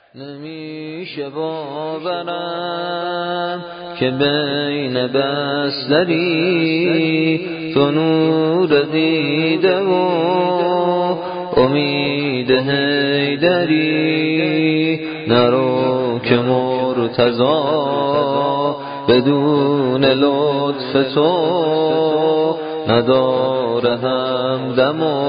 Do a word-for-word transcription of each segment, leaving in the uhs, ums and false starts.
نمیشه باورم که بین بستری تو نور دیده و امید حیدری. نرو که مرتضی بدون لطف تو نداره همدم و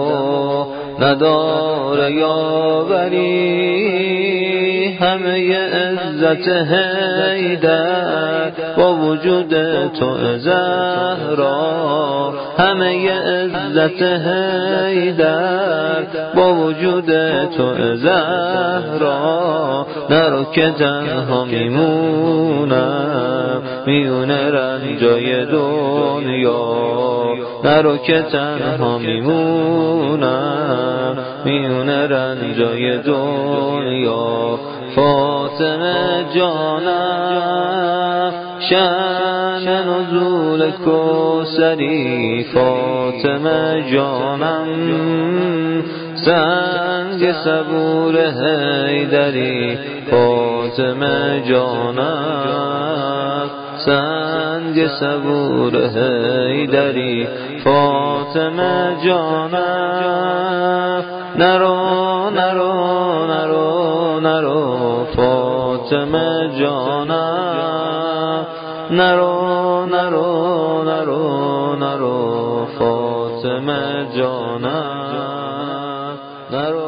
نداره یاوری. همه عزت حیدر با وجود تو زهرا، همه عزت حیدر با وجود تو زهرا. نرو که تنها میمونم میون رنجای دنیا، نرو که تنها میمونم میون رنجای دنیا. فاطمه جانم شأن نزول کوثری، فاطمه جانم سنگ صبور حیدری، فاطمه جانم سنگ صبور حیدری. فاطمه جانم نرو نرو نرو نرو، فاطمه جانم نرو نرو نرو نرو، فاطمه جانم نرو.